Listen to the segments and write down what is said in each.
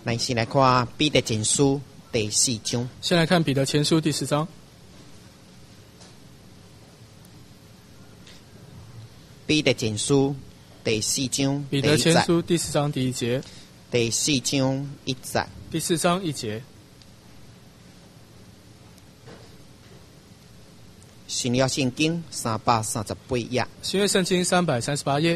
来，先来看《彼得前书》第4章。 先来看彼得前书第4章。 彼得前书第4章， 彼得前书第4章第1节。 第4章1节。 第4章1节。 新约圣经338页。 新约圣经338页。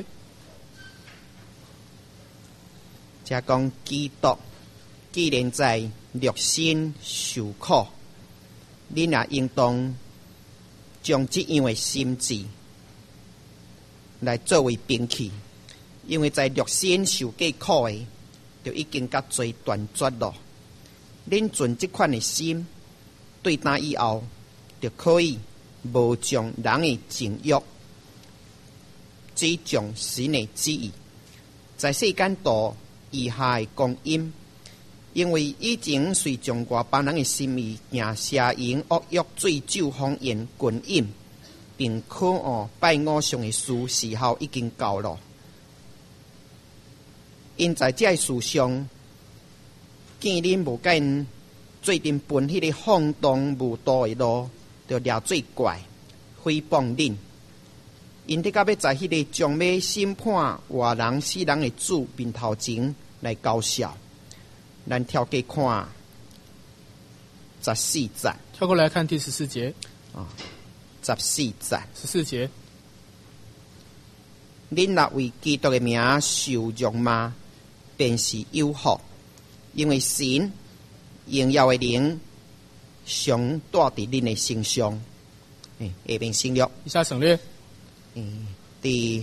这讲基督既然在肉身受苦，恁也应当将这样的心志来作为兵器，因为在肉身受过苦的，就已经甲罪断绝了。恁存这款的心对待以后，就可以无将人的情欲只将神的旨意，在世间度以下的光阴，因为以前随从外邦人的心意，行邪淫恶欲、醉酒荒宴、群饮，并可拜偶像的事，时候已经到了。因在这事上，见恁无甲因做阵奔迄个放荡无道的路，就抓做怪，诽谤恁。因得到要在迄个将要审判活人死人的主面头前来交笑。咱跳过看14节， 跳过来看第14节。 14节。 14节。 恁若为基督的名受辱骂，便是有福，因为神荣耀的灵常带伫恁的身上。下面省略。 以下省略。 伫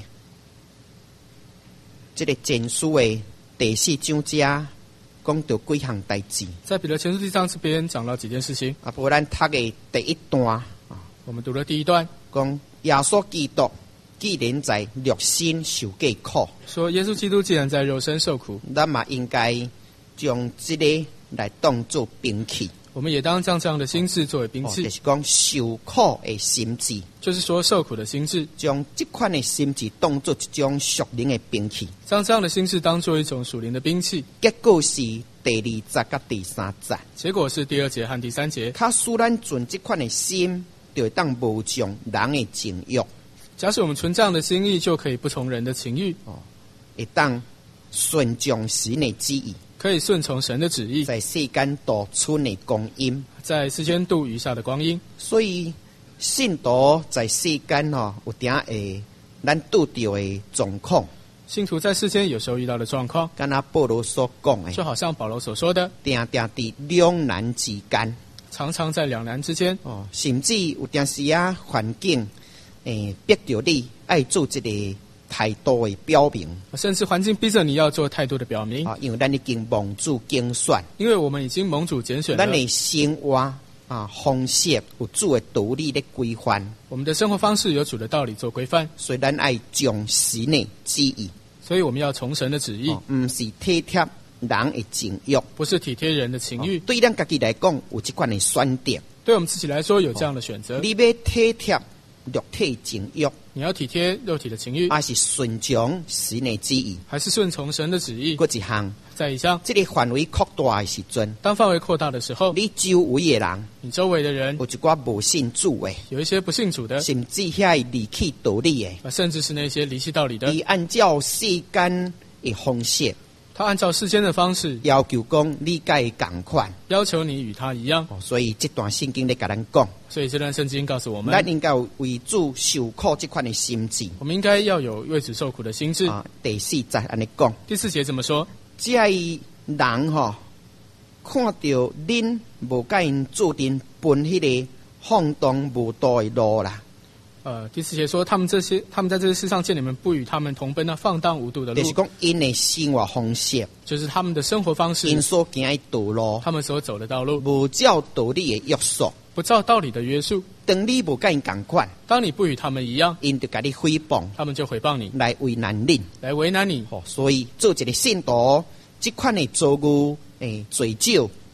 这个前书的第4章遮讲到几项代志。 在彼得前书第4章这边讲到几件事情。 不然读的第一段， 我们读了第一段， 讲耶稣基督既然在肉身受过苦， 说耶稣基督既然在肉身受苦， 咱嘛应该将这个来当作兵器。 我们也当将这样的心志作为兵器， 就是讲受苦的心志， 就是说受苦的心志， 将这款的心志当作一种属灵的兵器， 将这样的心志当作一种属灵的兵器。 结果是第2节甲第3节， 结果是第2节和第3节。 他使咱存这款的心，就会当无从人的情欲。 假使我们存这样的心意，就可以不从人的情欲， 会当顺从神的旨意， 可以顺从神的旨意， 在世间度存的光阴， 在世间度余下的光阴。 所以信徒在世间有定会咱拄到的状况。 信徒在世间有时候遇到的状况， 跟他保罗所讲的， 就好像保罗所说的， 定定在两难之间， 常常在两难之间。 甚至有阵时环境逼着你爱做一个态度的表明， 甚至环境逼着你要做态度的表明。 因为咱已经蒙主拣选， 因为我们已经蒙主拣选了， 咱的生活方式有主的道理的规范， 我们的生活方式有主的道理做规范， 所以咱爱重神的旨意， 所以我们要从神的旨意， 不是体贴人的情欲， 不是体贴人的情欲。 对咱自己来讲，有这款的选择， 对我们自己来说有这样的选择。 你要体贴肉体情欲， 你要体贴肉体的情欲， 还是顺从神的旨意， 还是顺从神的旨意？ 搁一项， 在一项， 这个范围扩大的时阵， 当范围扩大的时候， 你周围的人， 你周围的人， 有一寡无信主的， 有一些不信主的， 甚至遐离弃道理的， 甚至是那些离弃道理的， 你按照世间的方式， 他按照世间的方式要求讲你甲伊同款， 要求你与他一样。 所以这段圣经咧甲咱讲， 所以这段圣经告诉我们， 咱应该有为主受苦这款的心志。 我们应该要有为主受苦的心志。 第4节安尼讲， 第4节怎么说？ 这人看到恁无甲因做阵奔迄个放荡无道的路啦。 第4节说，他们在这些世上见你们不与他们同奔那放荡无度的路， 就是讲因的生活方式， 就是他们的生活方式， 因所行的道路， 他们所走的道路， 无照道理的约束， 不照道理的约束。 当你无甲因同款， 当你不与他们一样， 因就甲你诽谤， 他们就诽谤你， 来为难恁， 来为难你。 所以做一个信徒，这款的遭遇，醉酒、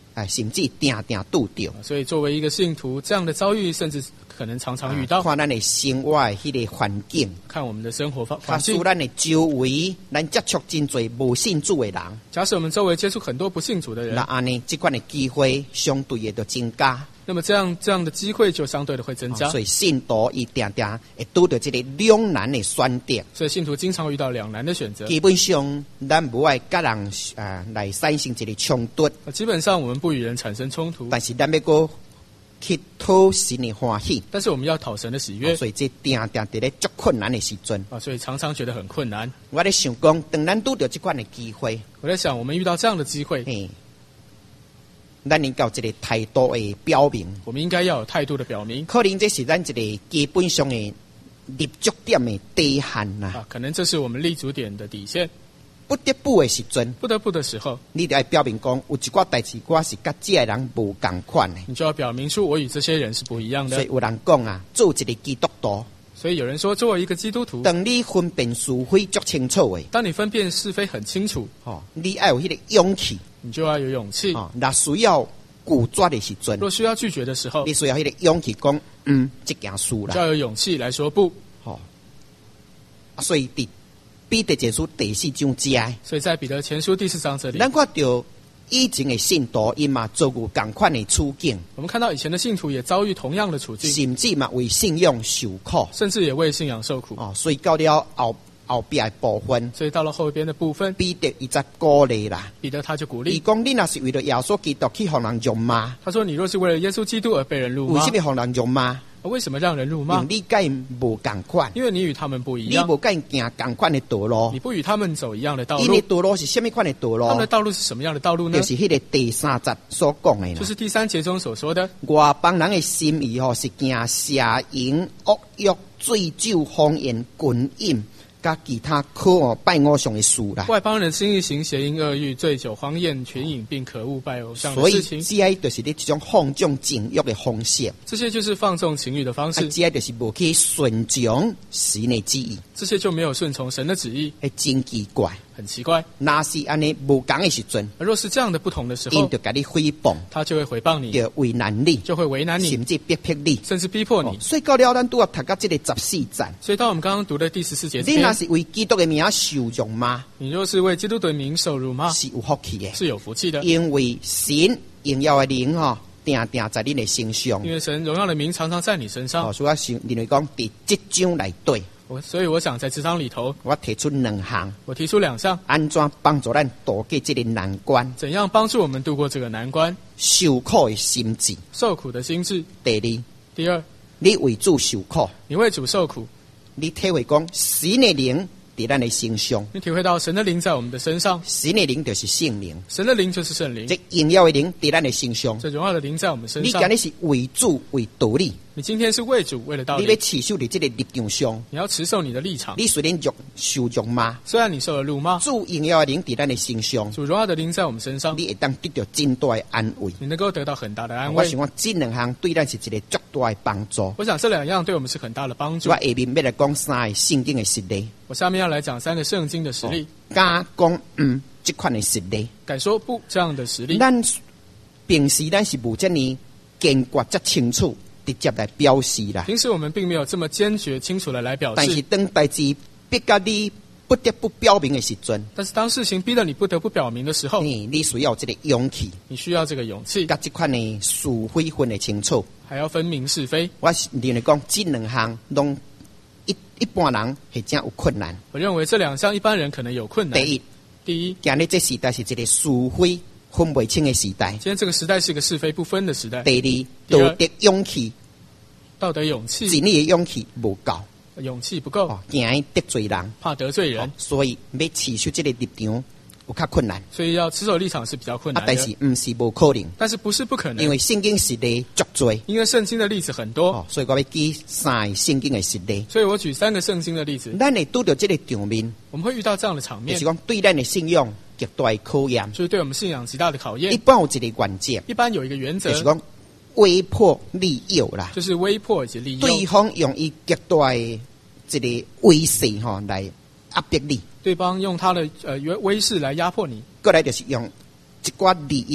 甚至定定拄着。 所以作为一个信徒，这样的遭遇甚至可能常常遇到。 看咱的生活的迄个环境， 看我们的生活环假境使，咱的周围，咱接触真侪无信主的人， 假使我们周围接触很多不信主的人那，安尼这款的机会相对的就增加。 那么这样的机会就相对的会增加。 所以信徒伊定定会拄到这个两难的选择。 所以信徒经常遇到两难的选择。 基本上，咱无爱甲人来产生一个冲突， 基本上我们不与人产生冲突， 但是咱要个去讨神的欢喜。 但是我们要讨神的喜悦。 所以这定定伫咧足困难的时阵， 所以常常觉得很困难。 我咧想讲，当咱拄到这款的机会， 我在想，我们遇到这样的机会， 咱应该有一个态度的表明。 我们应该要有态度的表明。 可能这是咱一个基本上的立足点的底线啦。 可能这是我们立足点的底线。 不得不的时阵， 不得不的时候， 你得要表明讲，有一寡代志我是甲这个人无共款的。 你就要表明出我与这些人是不一样的。 所以有人讲啊，做一个基督徒。 所以有人说，作为一个基督徒， 当你分辨是非足清楚的， 当你分辨是非很清楚， 你要有迄个勇气， 你就要有勇气。 那需要拒绝的时阵， 若需要拒绝的时候， 你需要迄个勇气讲，这件事啦， 就要有勇气来说不。 所以彼得前书第4章节， 所以在彼得前书第4章这里， 咱看到以前的信徒，因嘛遭遇同款的处境。 我们看到以前的信徒也遭遇同样的处境， 甚至嘛为信仰受苦， 甚至也为信仰受苦。 所以到了后边的部分， 所以到了后边的部分， 彼得伊则鼓励啦。 彼得他就鼓励， 伊讲：你若是为了耶稣基督去互人辱骂， 他说：你若是为了耶稣基督而被人辱骂， 为什么互人辱骂？ 为什么让人辱骂？ 你跟因无共款， 因为你与他们不一样， 你无跟因行共款的道路， 你不与他们走一样的道路。 因为道路是什么款的道路？ 他们的道路是什么样的道路呢？ 就是迄个第3节所讲的啦， 就是第3节中所说的。 外邦人的心意是行邪淫、恶欲、醉酒、荒宴、群饮，甲其他可拜偶像的事啦。 外邦人心意行邪淫恶欲、醉酒、荒宴、群饮，并可恶拜偶像的所以事情。 这就是你这种放纵情欲的方式。 这些就是放纵情欲的方式。 这就是无去顺从神的旨意。 这些就没有顺从神的旨意， 真奇怪， 很奇怪。 若是安尼无同的时阵， 而若是这样的不同的时候， 因就甲你诽谤， 他就会诽谤你， 就为难你， 就会为难你， 甚至逼迫你， 甚至逼迫你。 所以到了咱拄要读到这个14节， 所以当我们刚刚读的第14节， 你若是为基督的名受辱骂， 你若是为基督的名受辱骂， 是有福气的， 是有福气的， 因为神荣耀的灵定定在你的身上， 因为神荣耀的名常常在你身上。 所以我认为讲，伫这章内底， 所以我想在这章里头， 我提出2项， 我提出2项， 安怎帮助咱度过这个难关？ 怎样帮助我们度过这个难关？ 受苦的心智， 受苦的心智。第二， 你为主受苦， 你为主受苦， 你体会讲神的灵在咱的身上， 你体会到神的灵在我们的身上， 神的灵就是圣灵， 神的灵就是圣灵， 这荣耀的灵在咱的身上， 这荣耀的灵在我们身上。 你今日是为主为道理， 你今天是为主为了道理， 你要持守在这个立场上， 你要持守你的立场。 你虽然受辱骂， 虽然你受了辱骂， 主荣耀的灵在咱的身上， 主荣耀的灵在我们身上， 你会当得到真大的安慰， 你能够得到很大的安我慰。 想讲这2项对咱是一个足大的帮助。 我想这2样对我们是很大的帮助。 我下面要来讲3个圣经的实例， 我下面要来讲3个圣经的实例， 敢讲这款的实例， 敢说不这样的实例。 咱平时咱是无这么坚决、这清楚直接来表示啦。 平时我们并没有这么坚决、清楚的来表示， 但是当代志逼到你不得不表明的时阵， 但是当事情逼得你不得不表明的时候， 你需要这个勇气， 你需要这个勇气， 甲这款的是非分得清楚， 还要分明是非。 我认为讲这2项拢一般人是真有困难。 我认为这2项一般人可能有困难。第一， 今日这时代是一个是非分不清的时代。 今天这个时代是一个是非不分的时代。 第二，道德勇气， 道德勇气， 真理的勇气无够， 勇气不够， 惊得罪人， 怕得罪人， 所以要持守这个立场有较困难。 所以要持守立场是比较困难的。 但是不是无可能， 但是不是不可能， 因为圣经实例足多， 因为圣经的例子很多， 所以我要举3个圣经的实例。 所以我举3个圣经的例子。 咱会拄到这个场面， 我们会遇到这样的场面， 就是讲对咱的信仰极大的考验， 就是对我们信仰极大的考验。 一般有一个原则， 一般有一个原则， 就是讲威迫利诱啦， 就是威迫以及利诱， 对方用伊极大的这个威势来压迫你， 对方用他的威势来压迫你， 过来就是用一寡利益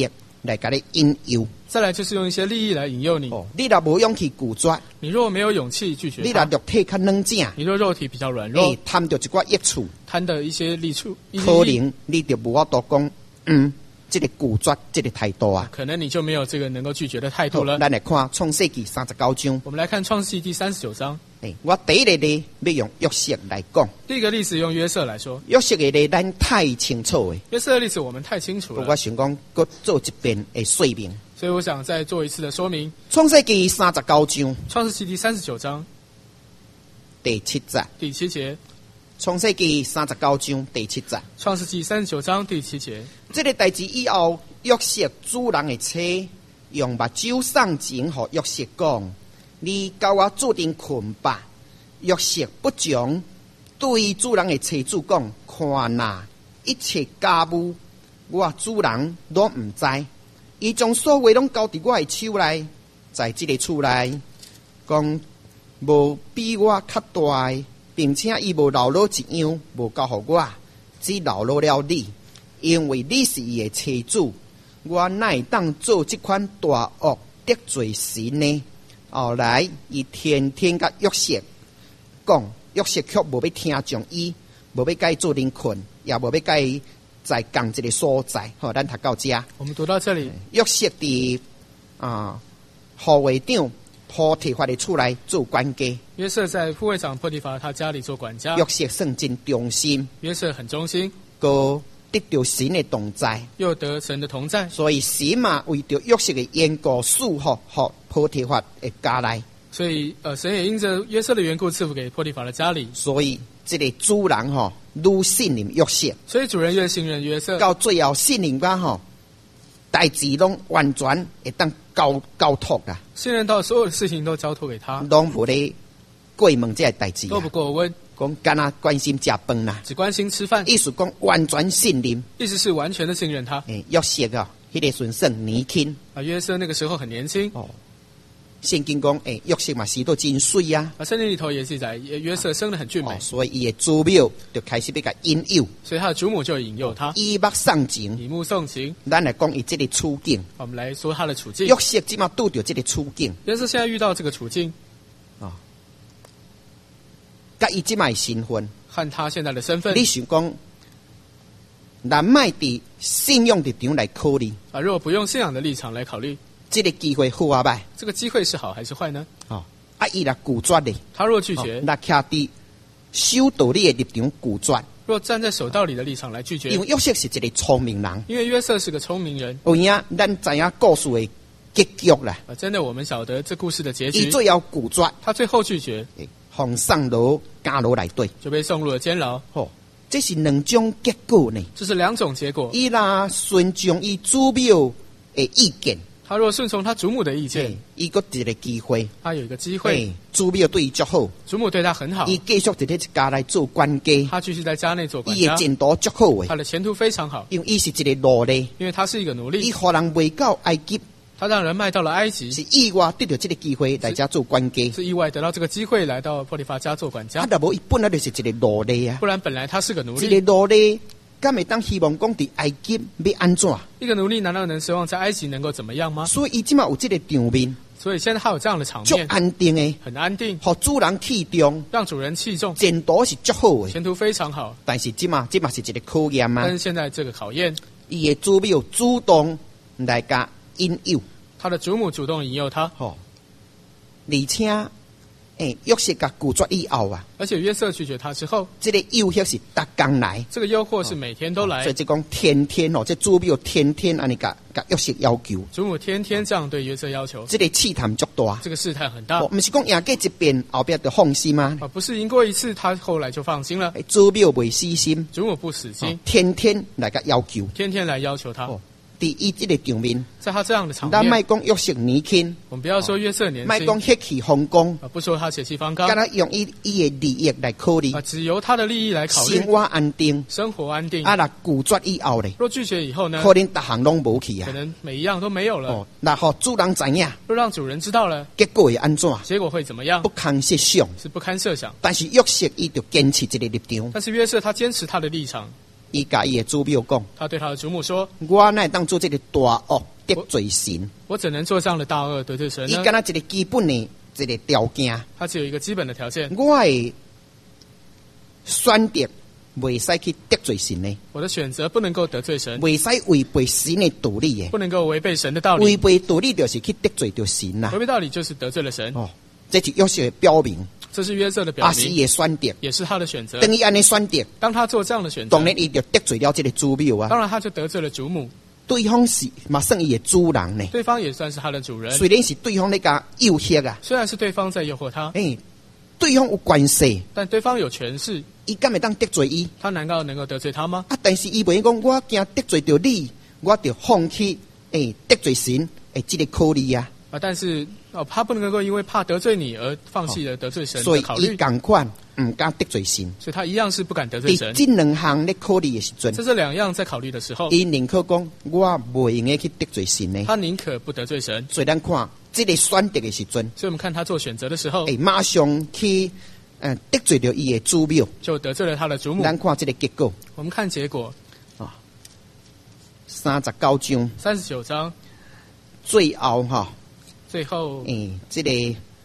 来甲你引诱。 再来就是用一些利益来引诱你。 你若无勇气拒绝， 你若没有勇气拒绝你若他， 肉体较软正， 你若肉体比较软弱， 贪着一寡益处， 贪的一些利处， 可能你就无法度讲，这个拒绝这个态度啊。 可能你就没有这个能够拒绝的态度了。 咱来看创世纪39章。 我们来看创世纪第39章。 我第一个例要用约瑟来讲。 第一个例子用约瑟来说。 约瑟的例咱太清楚了。 约瑟的例子我们太清楚了。 我想讲，搁做一遍的说明。 所以我想再做一次的说明。 创世纪39章。 创世纪第39章第7节。 第7节。 创世纪39章第7节。 创世纪39章第7节。 这个代志以后，约瑟主人的妻用目睭送钱给约瑟讲：“你甲我注定困吧。”约瑟不将对主人的妻子讲：“看哪，一切家务我主人都唔知。”伊将所有拢交伫我的手内，在这个厝内讲无比我较大的，并且伊无留落一样，无交互我，只留落了你，因为你是伊的妻子，我哪会当做这款大恶得罪神呢？后来伊天天甲约瑟讲，约瑟却无要听从伊，无要甲伊做阵困，也无要甲伊在同一个所在。好，咱读到这。 我们读到这里。 约瑟伫护卫长波提乏的厝内做管家。 约瑟在护卫长波提乏他家里做管家。 约瑟算真忠心。 约瑟很忠心。 个得到神的同在， 又得神的同在。 所以神嘛为着约瑟的缘故赐福给波提乏的家内。 所以神也因着约瑟的缘故赐福给波提乏的家里。 所以这个主人愈信任约瑟。 所以主人越信任约瑟， 到最后信任到代志拢完全会当交托啦。 信任到所有的事情都交托给他， 拢无咧过问这代志， 都不过问， 讲干那关心吃饭啦， 只关心吃饭。 意思讲完全信任， 意思是完全的信任他。 约瑟迄个时算年轻约瑟那个时候很年轻。 圣经讲，约瑟嘛，生得真水啊！ 圣经里头也记载，约瑟生得很俊美， 所以伊的祖母就开始要甲引诱， 所以他的祖母就引诱他， 以目送情， 以目送情。 咱来讲伊这个处境， 我们来说他的处境。 约瑟即马拄着这个处境， 约瑟现在遇到这个处境， 甲伊即马的身份， 和他现在的身份， 你想讲，咱卖伫信用的场来考虑如果不用信仰的立场来考虑， 这个机会好啊歹？ 这个机会是好还是坏呢？ 伊若拒绝咧， 他若拒绝， 那徛伫守道理的立场拒绝。 若站在守道理的立场来拒绝， 因为约瑟是一个聪明人， 因为约瑟是个聪明人。 有影，咱知影故事的结局啦。 真的，我们晓得这故事的结局。 伊最后拒绝， 他最后拒绝， 放送到监牢内底， 就被送入了监牢。 这是两种结果呢。 这是两种结果。 伊若顺从伊祖母的意见， 他若顺从他祖母的意见， 伊个一个机会， 他有一个机会。 祖母对伊足好， 祖母对他很好， 伊继续在这家来做管家， 他继续在家内做管家， 伊的前途足好诶， 他的前途非常好， 因为伊是一个奴隶， 因为他是一个奴隶， 伊互人卖到埃及， 他让人卖到了埃及， 是意外得到这个机会来家做管家， 是意外得到这个机会来到波提乏家做管家。 若无伊本来就是一个奴隶啊， 不然本来他是个奴隶， 一个奴隶。敢会当希望讲伫埃及要安怎？ 一个奴隶难道能奢望在埃及能够怎么样吗？ 所以伊即马有这个场面， 所以现在他有这样的场面， 足安定诶， 很安定， 互主人器重， 让主人器重， 前途是足好诶， 前途非常好。 但是即马是一个考验啊！ 但是现在这个考验， 伊的祖母主动来甲引诱， 他的祖母主动引诱他， 而且。约瑟甲拒绝以后啊， 而且约瑟拒绝他之后， 这个诱惑是逐工来， 这个诱惑是每天都来， 所以就讲天天这祖母天天安尼甲约瑟要求， 祖母天天这样对约瑟要求， 这个试探足大， 这个试探很大， 不是讲赢过一遍后边就放心吗？ 不是赢过一次他后来就放心了， 祖母未死心， 祖母不死心， 天天来甲要求， 天天来要求他。 第一这个场面， 在他这样的场面， 咱卖讲约瑟年轻， 我们不要说约瑟年轻， 卖讲血气方刚， 不说他血气方刚， 干他用伊的利益来考虑， 只由他的利益来考虑， 生活安定， 生活安定。 若拒绝以后咧， 若拒绝以后呢？ 可能逐项拢无去啊， 可能每一样都没有了。 那互主人知影， 若让主人知道了， 结果会安怎？ 结果会怎么样？ 不堪设想， 是不堪设想。 但是约瑟伊就坚持这个立场， 但是约瑟他坚持他的立场。 伊甲伊的祖母讲， 他对他的祖母说：“ 我哪会当做这个大恶得罪神。 我怎能做这样的大恶得罪神呢？ 伊敢若一个基本的一个条件， 它只有一个基本的条件， 我的选择袂使去得罪神的， 我的选择不能够得罪神， 袂使违背神的道理的。 不能够违背神的道理。 违背道理就是去得罪着神啦违。背道理就是得罪了神。 哦，这是约瑟的表明， 这是约瑟的表也是伊明， 的选择。 也是他的选择。 等伊安尼选择， 当他做这样的选择当，然伊就得罪了这个主庙啊。 当然他就得罪了主母， 对方是嘛算伊的主人呢， 对方也算是他的主人。 虽然是对方那个诱惑啊， 虽然是对方在诱惑他， 对方有关系， 但对方有权势， 伊敢会当得罪伊？ 他难道能够得罪他吗？ 啊，但是伊袂讲，我惊得罪着你，我就放弃得罪神这个考虑啊。 但是他不能够因为怕得罪你而放弃了得罪神所以伊的考虑， 同款唔敢得罪神。 所以他一样是不敢得罪伫神。 这两项咧考虑的时阵， 在这两样在考虑的时候， 伊宁可讲我袂用嘅去得罪神呢。 他宁可不得罪神。 所以咱看这个选择的时阵， 所以我们看他做选择的时候， 马上去得罪了伊的主庙， 就得罪了他的主母。 咱看这个结果， 我们看结果 39章 ，39章最后最后这个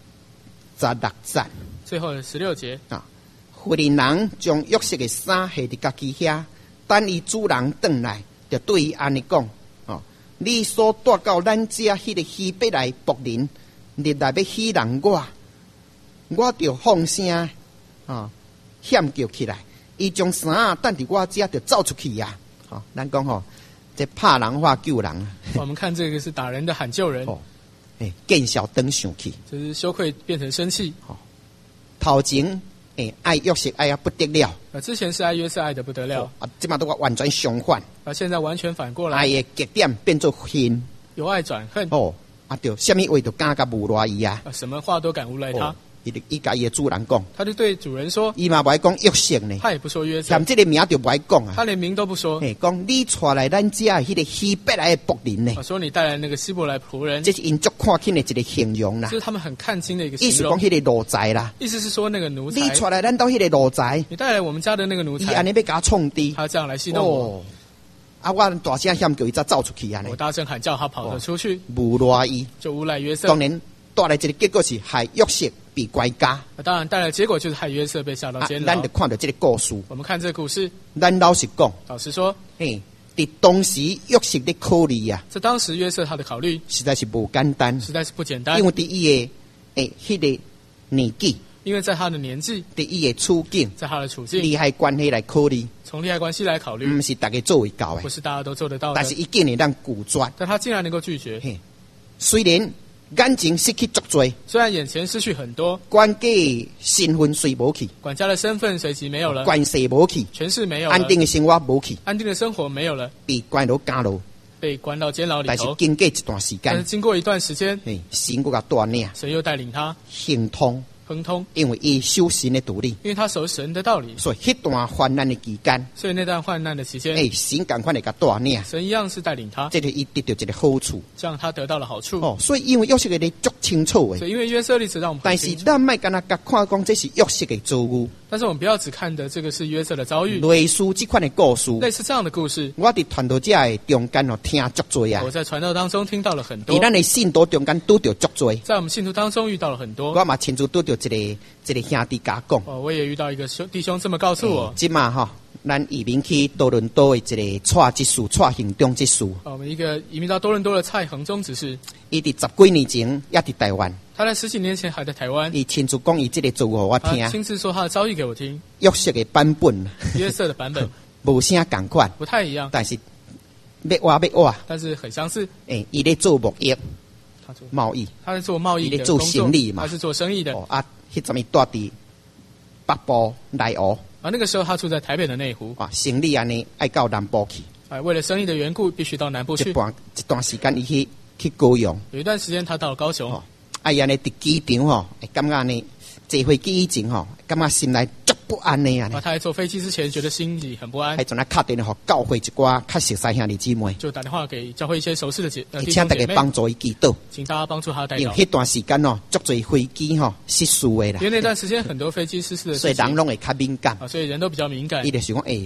16节最后的16节啊，妇人将约瑟的衫下伫家己遐，等伊主人转来，就对伊安尼讲：你所带到咱遮迄个希伯来仆人，日来要戏人我就放声喊叫起来，伊将衫等伫我遮就走出去呀。咱讲这怕人话救人啊。 我们看这个是打人的喊救人， 见笑登上去， 就是羞愧变成生气。 头前爱约瑟爱不得了， 之前是爱约瑟爱得不得了， 这嘛都完全相反， 现在完全反过来， 爱的极点变做恨， 由爱转恨。 就什么话都敢甲诬赖伊啊， 什么话都敢诬赖他。 伊甲伊的主人讲， 他就对主人说， 伊嘛不爱讲约瑟呢， 他也不说约瑟， 连这个名就不爱讲啊， 他连名都不说， 讲你带来咱遮迄个希伯来的仆人呢， 说你带来那个希伯来仆人， 这是因足看轻的一个形容啦， 这是他们很看轻的一个形容， 意思讲迄个奴才啦， 意思是说那个奴才， 你带来咱到迄个奴才， 你带来我们家的那个奴才， 伊安尼要甲我创敌， 他这样来戏弄我， 我大声喊叫伊才走出去啊！ 我大声喊叫他跑了出去， 诬赖伊， 就诬赖约瑟。 当然带来这个结果是害约瑟被关家。 当然带来结果就是害约瑟被下到监牢。 咱就看到这个故事。 我们看这个故事， 咱老实讲， 老实说， 在当时约瑟的考虑啊， 在当时约瑟他的考虑实在是不简单， 实在是不简单， 因为在伊的迄个年纪， 因为在他的年纪， 在伊的处境， 在他的处境， 利害关系来考虑， 从利害关系来考虑， 不是大家做会到的， 不是大家都做得到的。 但是伊竟然让拒绝， 但他竟然能够拒绝。 虽然眼前失去足多， 虽然眼前失去很多， 管家身份虽无去， 管家的身份随即没有了， 关系无去， 权势没有了， 安定的生活无去， 安定的生活没有了， 被关到监牢， 被关到监牢里头。 但是经过一段时间， 但是经过一段时间， 神又甲带领， 神又带领他行通， 亨通， 因为伊守神的道理， 因为他守神的道理， 所以迄段患难的期间， 所以那段患难的期间， 神赶快来甲带领， 神一样是带领他， 这就伊得到一个好处， 这样他得到了好处。 所以因为约瑟的足清楚的， 所以因为约瑟例子让我们但是咱莫干那甲看讲这是约瑟的遭遇， 但是我们不要只看的这个是约瑟的遭遇， 类似这款的故事， 类似这样的故事， 我伫传道者的中间听足多啊， 我在传道当中听到了很多， 在咱的信徒中间拄着足多， 在我们信徒当中遇到了很多， 我嘛亲自拄着一个兄弟甲讲， 我也遇到一个弟兄这么告诉我， 即嘛咱移民去多伦多的一个蔡执事、蔡行中执事， 我们一个移民到多伦多的蔡恒忠执事， 伊伫10几年前也伫台湾， 他在10几年前还在台湾， 伊亲自讲伊这个遭遇我听， 亲自说他的遭遇给我听， 约瑟的版本， 约瑟的版本无啥共款， 不太一样， 但是要挖， 但是很相似。 伊咧做贸易，贸易， 他在做贸易的工作，做生意嘛， 他是做生意的。 迄阵伊住伫北部内湖， 那个时候他住在台北的内湖， 生意安尼爱到南部去， 为了生意的缘故，必须到南部去。 一段时间伊去高雄， 有一段时间他到了高雄， 安尼伫机场感觉呢，坐飞机以前感觉心内足不安的啊！ 他在坐飞机之前觉得心里很不安， 还准来打电话教会一寡较熟悉兄弟姊妹， 就打电话给教会一些熟识的弟兄姐妹， 请大家帮助伊祈祷， 请大家帮助他代祷。 因为迄段时间足侪飞机失事的啦， 因为那段时间很多飞机失事的， 所以人拢会较敏感， 所以人都比较敏感。 伊就想讲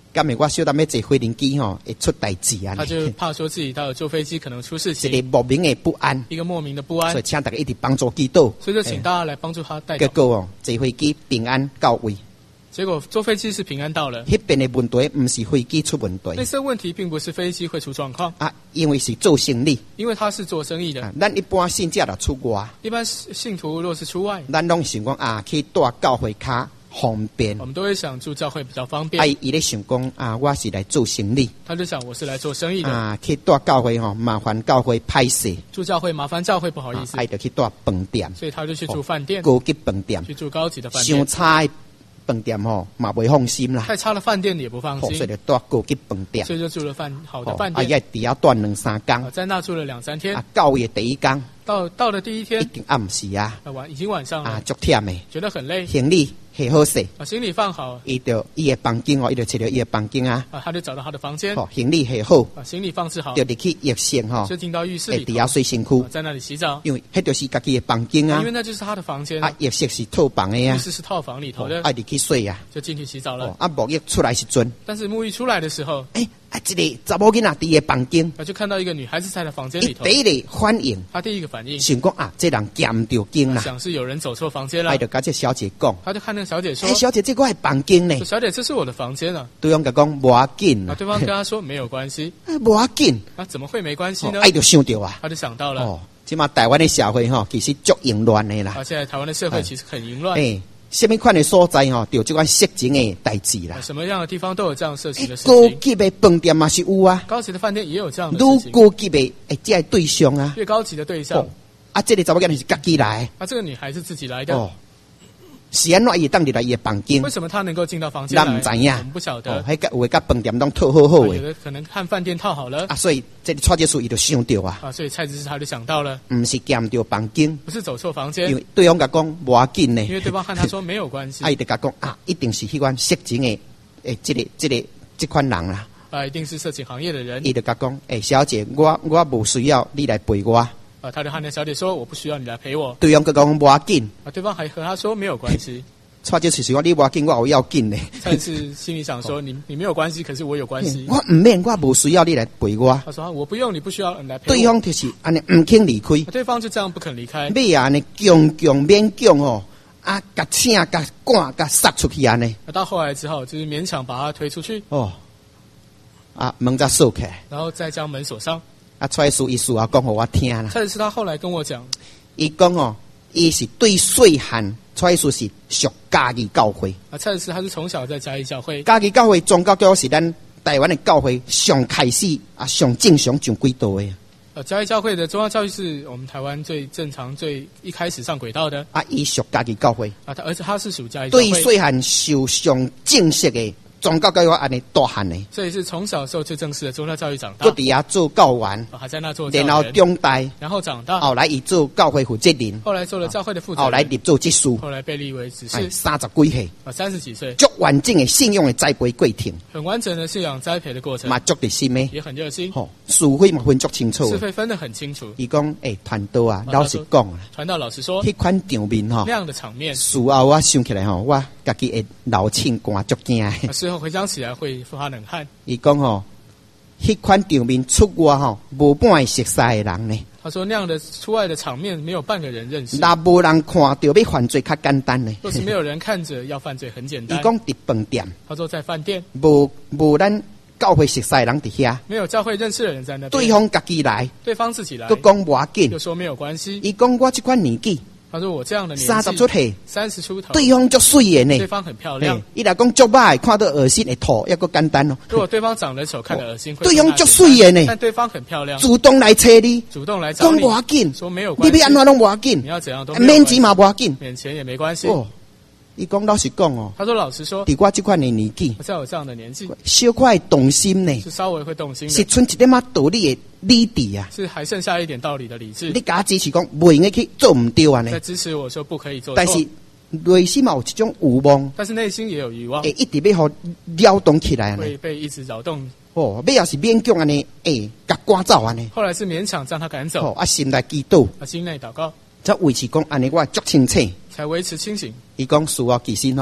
今日我小弟要坐飞行机会出代志啊！ 他就怕说自己到了坐飞机可能出事情， 一个莫名的不安， 一个莫名的不安， 所以请大家一直帮助祈祷。 所以就请大家来帮助他带结祷。 果坐飞机平安到位， 结果坐飞机是平安到了， 迄边的问题不是飞机出问题那次问题并不是飞机会出状况， 啊，因为是做生意因为他是做生意的。 啊。咱一般信者就出外， 一般信徒若是出外， 咱拢想讲啊，去住教会较方便我。们都会想住教会比较方便啊，。伊咧想讲啊，我是来做生意他就想我是来做生意的， 啊，去住教会麻烦教会歹势， 住教会麻烦教会不好意思， 啊，就去住饭店， 所以他就去住饭店， 高级饭店， 去住高级的饭伤店。 差的饭店嘛袂放心啦， 太差的饭店也不放所以心， 就住高级饭店。 所以就住了好的饭啊， 店。 也伫遐住2-3天， 在那住了2-3天啊，，到夜第一天到了第一一天， 定暗时啊， 已经晚上啊， 了， 足忝的， 觉得很累， 行李下好势， 把行李放好， 伊的房间伊就找到伊的房间啊， 他就找到他的房间， 行李下好， 把行李放置好， 就入去浴室就进到浴室里伫遐洗身躯， 在那里洗澡， 因为迄就是家己的房间啊因为，那就是他的房间， 啊，浴室是套房的浴啊， 室是套房里头的， 爱入去洗啊， 就进去洗澡了。 啊，沐浴出来时阵， 但是沐浴出来的时候， 一个查某囡仔伫个房间， 他就看到一个女孩子在他房间伊里头， 第一个反应， 他第一个反应想讲啊，这人咸着经啦， 想是有人走错房间了爱，就甲这小姐讲， 他就看那个小姐说小姐，这个系房间呢说：“，小姐，这是我的房间啊。 对方甲讲无要紧” 啊， 啦， 对方跟他说没有关系， 无要紧， 啊，怎么会没关系呢？ 爱就想着啊， 他就想到了， 即嘛台湾的社会其实足淫乱的啦， 现在台湾的社会其实很淫乱， 什么款的所在就这款色情的代志啦。 什么样的地方都有这样色情的事高情。 级的饭店嘛是有啊， 高级的饭店也有这样的愈事情， 高级的这个对象啊， 越高级的对象， 这个查某囡仔是家己来这个女孩是自己来的， 是安怎伊当入来伊的房间为？什么她能够进到房间来？ 咱唔知影我们不晓得。 迄个有的甲饭店拢套好好有的的可能看饭店套好了， 所以这个蔡介树伊就想着啊， 所以蔡执事他就想到了， 唔是咸着房间， 不是走错房间因，为对方甲讲无要紧呢， 因为对方和他说没有关系， 伊就甲讲一定是迄款色情的这款人啦。 一定是色情行业的人， 伊就甲讲，小姐，我无需要你来陪我。 他就和那小姐说，我不需要你来陪我， 对方佮讲无要紧， 对方还和他说没有关系， 蔡介是讲你无要紧，我有要紧呢。 但是心里想说你没有关系，可是我有关系。 我唔免，我无需要你来陪我。 他说我不用，你不需要你来陪我。 对方就是安尼唔肯离开， 对方就这样不肯离开， 尾啊安尼强勉强甲请甲赶甲杀出去安尼。 到后来之后就是勉强把他推出去， 门才锁起来， 然后再将门锁上。 蔡叔伊事后讲互我听啦。 蔡是他后来跟我讲， 伊讲伊是对细汉，蔡叔是属家己教会。 蔡是他是从小在嘉义教会， 家己教会宗教教是咱台湾的教会上开始上正常上轨道的。 嘉义教会的宗教教育是我们台湾最正常、最一开始上轨道的。 伊属家己教会， 而且他是属嘉义教会， 对细汉受上正式的宗教教育安尼大汉的， 所以是从小受最正式的宗教教育长大。 搁伫遐做教员， 还在那做教员， 然后中大， 然后长大， 后来伊做教会负责人， 后来做了教会的负责人， 后来入做执事， 后来被立为执事 ，30几岁 ，30几岁， 足完整的信用的栽培过程， 很完整的信仰栽培的过程， 嘛足热心的， 也很热心， 是非嘛分足清楚， 是非分得很清楚。 伊讲传道老实讲传道老实说， 迄款场面那样的场面， 事后我想起来我家己会流凊汗足惊的。 事后回想起来会发冷汗。 伊讲迄款场面出外无半会熟悉的人呢。 他说那样的出外的场面没有半个人认识。 那无人看到要犯罪较简单呢。 若是没有人看着要犯罪很简单。 伊讲伫饭店。 他说在饭店。 无咱教会熟悉的人伫遐。 没有教会认识的人在那边。 对方家己来。 对方自己来。 佮讲无要紧。 就说没有关系。 伊讲我这款年纪。 他说我这样的年纪 30出岁 ，30出头， 对方足水的呢。 对方很漂亮。 伊若讲足歹，看到恶心会吐，抑个简单咯。 如果对方长得丑，看得恶心， 对方足水的呢。 但对方很漂亮， 主动来找你， 主动来找你， 讲无要紧， 说没有关系， 你要安怎拢无要紧， 你要怎样都免钱嘛无要紧， 免钱也没关系。 伊讲老实讲他说老实说， 伫我这款的年纪， 在我这样的年纪， 小可会动心呢， 是稍微会动心的， 是剩一点仔道理的理智啊， 是还剩下一点道理的理智。 你甲支持讲袂用去做唔对啊呢？ 在支持我说不可以做错， 但是内心嘛有一种欲望， 但是内心也有欲望， 会一直要互撩动起来啊， 会被一直扰动。 尾要是勉强安尼，甲赶走安尼。 后来是勉强将他赶走， 心内祈祷， 心内祷告， 才维持讲安尼，我足清醒， 才维持清醒。 伊讲事后其实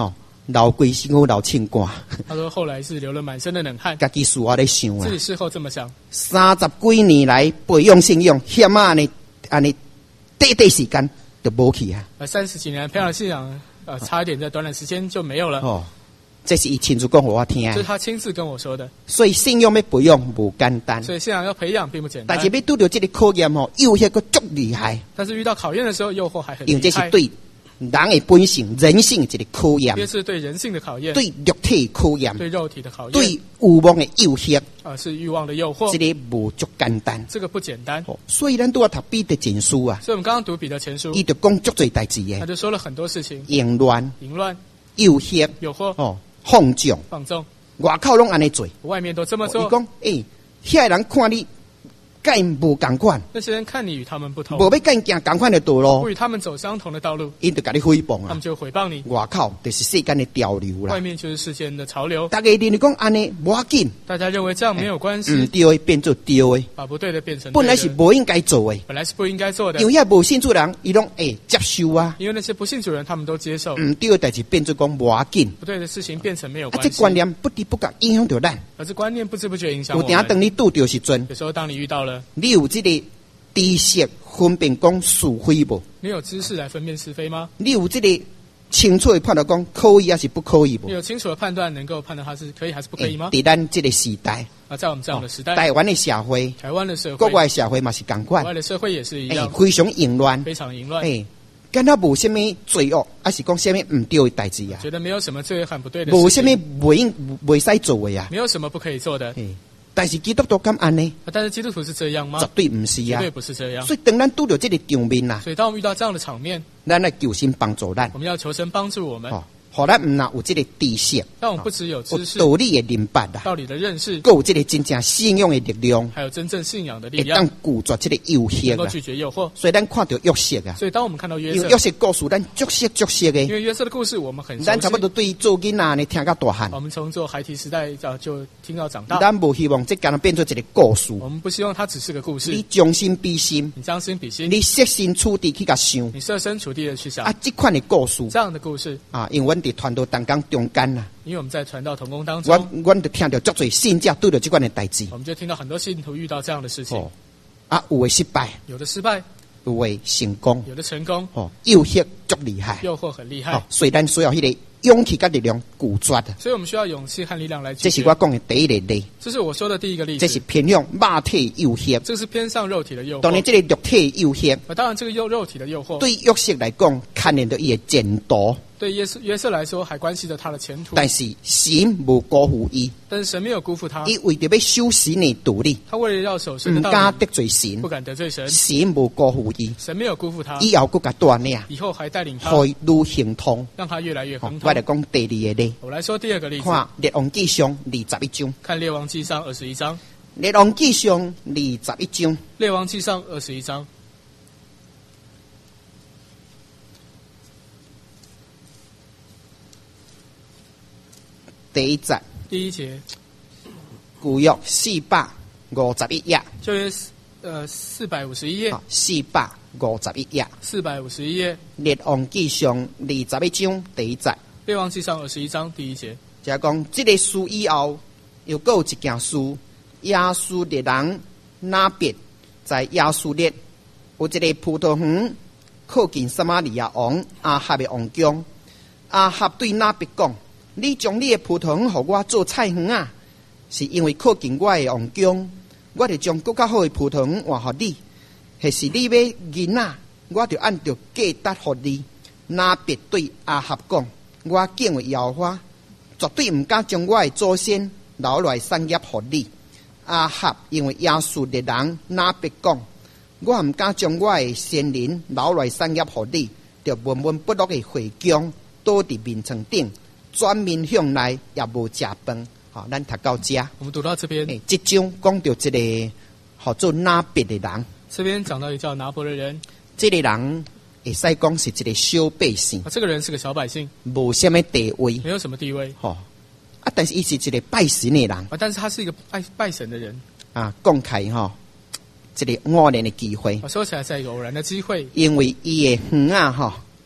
流规身躯流凊汗， 他说后来是流了满身的冷汗， 家己事后咧想啊自己，事后这么想 30几年来培养信仰，险啊安尼短时间就无去啊。 30几年来培养的信仰，差一点在短短时间就没有了。 哦，这是伊亲自讲给我听的。 这是他亲自跟我说的。 所以信仰要培养无简单， 所以信仰要培养并不简单但，是要拄到这个考验吼，诱惑个足厉害， 但是遇到考验的时候，诱惑还很因为这厉害。 是对人的本性、人性的一个考验因，为是对人性的考验， 对肉体的考验， 对肉体的考验， 对欲望的诱惑， 是欲望的诱惑， 这个无足简单。 这个不简单。 哦所以咱都要读彼得前书啊， 所以我们刚刚读彼得前书， 伊就讲足侪代志他的， 就说了很多事情： 淫乱、 淫乱、 诱惑、 诱惑、 放纵， 放纵， 外口拢安尼做。 外面都这么做。 伊讲，遐人看你，甲因无共款， 那些人看你与他们不同， 无要甲因行共款的道不路， 与他们走相同的道路， 因就甲你诽谤啊他们。就诽谤你。 外口就是世间的潮流啦外。面就是世间的潮流， 大家认为讲安尼无要紧， 大家认为这样没有关唔系， 对的变做对的， 把不对的变成对的本来是无应该做的。 本来是不应该做的因，为遐无信主人，伊拢会接受啊。 因为那些不信主人他们都接受， 唔对的代志变做讲无要紧， 不对的事情变成没有啊， 关系， 这观念不知不觉影响到咱。 而这观念不知不觉影响我有定们。 当你拄着时阵， 有时候当你遇到了， 你有这个知识分辨讲是非无？ 你有知识来分辨是非吗？ 你有这个清楚的判断讲可以还是不可以无你？有清楚的判断，能够判断它是可以还是不可以吗？ 伫咱这个时代， 在我们这样的时代， 台湾的社会、 台湾的社会， 国外的社会嘛是共款国，外的社会也是一样， 非常淫乱， 非常淫乱， 敢若无什么罪恶，还是讲什么唔对的代志啊？ 觉得没有什么罪恶很不对的事情， 无什么袂使做的啊？ 没有什么不可以做的。 但是基督徒敢安呢？ 但是基督徒是这样吗？ 绝对唔是啊绝对！不是这样。 所以当咱拄到这个场面啦， 所以当我们遇到这样的场面， 咱来求神帮助咱， 我们要求神帮助我们， 互咱唔若有这个知识、 让我们不只有有知识、 道理的明白啦， 道理的认识， 还有这个真正信仰的力量， 还有真正信仰的力会当量， 拒绝这个诱能惑啦。 够拒绝诱惑。 所以咱看到约瑟啊， 所以当我们看到约瑟因为约，瑟故事咱足熟因的， 为约瑟的故事我们很熟悉咱差不，多对做囡仔呢听到大汉， 我们从做孩提时代就听到长大。 咱无希望这敢若变做一个故事。 我们不希望它只是个故你事， 将心比心， 你将心比心， 你设身处地去甲想你设身处地的去想啊，这款的故事这样的故事。 啊，因为阮伫团队当中中间啦， 因为我们在传道同工当中， 阮就听到足侪信者对着这款的代志， 我们就听到很多信徒遇到这样的事情， 啊，有的失败， 有的失败， 有的成功， 有的成功， 诱惑足厉害， 诱惑很厉害， 所以咱需要迄个勇气甲力量拒绝的。 所以我们需要勇气和力量来拒这绝。 是我讲的第一个例， 这是我说的第一个例子， 这是偏向肉体诱惑。 这是偏向肉体的诱惑。 当然，这个肉体诱惑当然这个肉体的诱惑， 对约瑟来讲，牵连到伊的前途， 对约瑟来说还关系着他的前途。 但是神无辜负伊， 但是神没有辜负他， 伊为着要守神的道理， 他为了要守神的道理， 唔敢得罪神不，敢得罪神， 神无辜负伊， 神没有辜负他， 以后佫甲带领， 以后还带领他， 互伊愈行通。 让他越来越亨通我。来讲第二个例， 我来说第二个例子， 看列王纪上21章， 看列王记上21章， 列王纪上21章。 列王记上21章第一节， 第一节， 旧约451页， 就约451页， 451页， 451页， 列王纪上21章第一节， 列王记上21章第一节。 就讲这个事以后，又有一件事，亚述列人拿别在亚述列有一个葡萄园靠近撒玛利亚王阿哈的王宫，阿哈对拿别讲：你将你的葡萄园给我做菜园啊，是因为靠近我的王宫，我就将更较好的葡萄园换给你。还是你要囡仔，我就按照价值给你。拿别对阿哈讲：我敬畏耶和华，绝对唔敢将我的祖先留来产业给你。阿哈因为亚述的人拿别讲：我唔敢将我的先人留来产业给你，就闷闷不乐的回宫，倒伫面床顶，专面向内也无食饭。好，咱读到这， 我们读到这边， 这章讲到一个叫做拿别的人， 这边讲到一个叫拿伯的人， 这个人会使讲是一个小百姓， 这个人是个小百姓， 无什么地位， 没有什么地位， 但是伊是一个拜神的人。 但是他是一个拜神的人啊，讲起一个偶然的机会， 说起来是一个偶然的机会， 因为伊的园啊